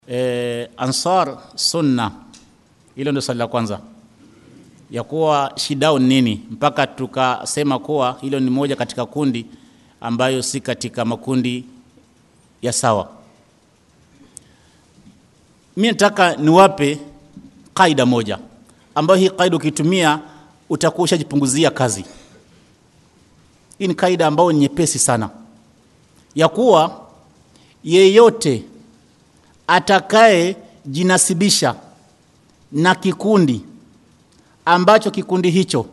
Ansar Sunna, hilo ndio swali la kwanza, ya kuwa shidao nini mpaka tukasema kuwa hilo ni moja katika kundi ambayo si katika makundi ya sawa. Mimi nataka niwape kaida moja ambayo hii kaida ukitumia utakuwa ushajipunguzia kazi. Hii ni kaida ambayo ni nyepesi sana, ya kuwa yeyote atakaye jinasibisha na kikundi ambacho kikundi hicho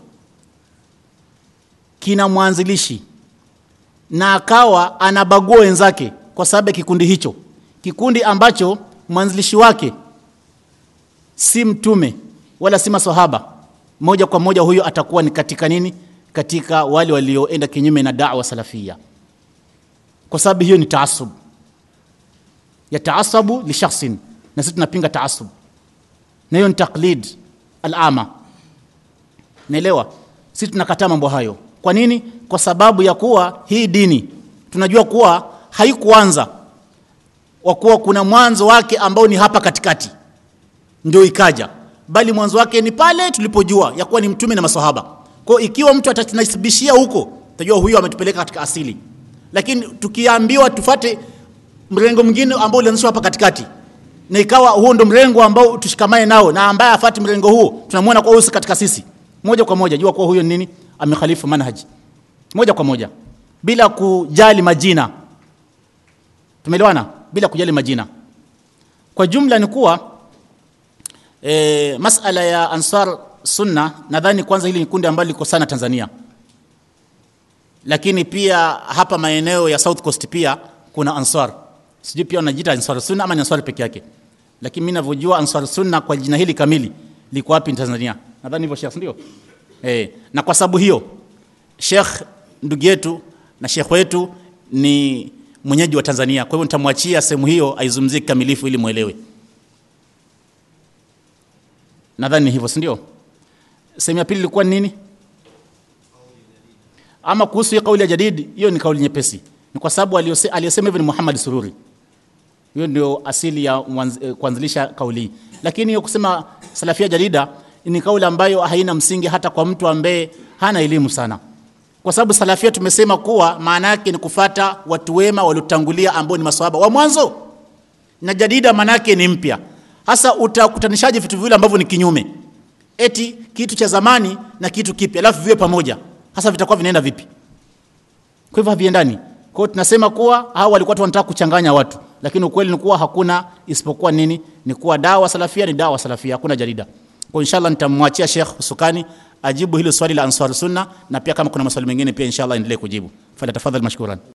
kina mwanzilishi na akawa anabagua wenzake kwa sababu ya kikundi hicho, kikundi ambacho mwanzilishi wake si mtume wala si maswahaba, moja kwa moja huyo atakuwa ni katika nini? Katika wale walioenda kinyume na da'wa salafia, kwa sababu hiyo ni taasub, ya taasabu li shakhsin, na sisi tunapinga taasub, na hiyo ni taqlid al-ama. Naelewa? Sisi tunakataa mambo hayo. Kwa nini? Kwa sababu ya kuwa hii dini tunajua kuwa haikuanza kwa kuwa kuna mwanzo wake ambao ni hapa katikati ndio ikaja, bali mwanzo wake ni pale tulipojua ya kuwa ni mtume na maswahaba. Kwa ikiwa mtu atatunasibishia huko, tajua huyo ametupeleka katika asili. Lakini tukiambiwa tufate mrengo mwingine ambao ulianzishwa hapa katikati, na ikawa huo ndo mrengo ambao tushikamane nao, na ambaye afati mrengo huo tunamwona kwa usi katika sisi, moja kwa moja jua kwa huyo nini? Amekhalifu manhaji moja kwa moja, bila kujali majina. Tumeelewana? Bila kujali majina. Kwa jumla ni kuwa masala ya Ansar Sunna, nadhani kwanza hili ni kundi ambalo liko sana Tanzania, lakini pia hapa maeneo ya South Coast pia kuna Ansar. Sijui pia wanajiita Ansar Sunna ama ni Ansar peke yake, lakini mimi ninavyojua Ansar Sunna kwa jina hili kamili liko wapi Tanzania, nadhani hivyo Sheikh, ndio? Na kwa sababu hiyo Sheikh ndugu yetu na Sheikh wetu ni mwenyeji wa Tanzania, kwa hivyo nitamwachia sehemu hiyo aizungumzie kamilifu ili muelewe. Nadhani hivyo, si ndio? Sehemu ya pili ilikuwa nini? Ama kuhusu hii kauli ya jadid, hiyo ni kauli nyepesi. Ni kwa sababu aliyesema hivyo ni Muhammad Sururi. Hiyo ndio asili ya kuanzilisha kauli. Lakini hiyo kusema salafia jadida ni kauli ambayo haina msingi hata kwa mtu ambaye hana elimu sana. Kwa sababu salafia tumesema kuwa maana yake ni kufata watu wema waliotangulia ambao ni maswahaba wa mwanzo. Na jadida maana yake ni mpya. Hasa utakutanishaje vitu vile ambavyo ni kinyume? Eti kitu cha zamani na kitu kipya alafu viwe pamoja. Hasa vitakuwa vinaenda vipi? Kwa hivyo haviendani. Kwa hiyo tunasema kuwa hao walikuwa wanataka kuchanganya watu, lakini ukweli ni kuwa hakuna isipokuwa nini? Ni kuwa dawa salafia ni dawa salafia, hakuna jadida. Kwa inshallah nitamwachia Sheikh Usukani ajibu hilo swali la Ansar Sunna, na pia kama kuna maswali mengine pia inshallah endelee kujibu. Fala tafadhali mashkuran.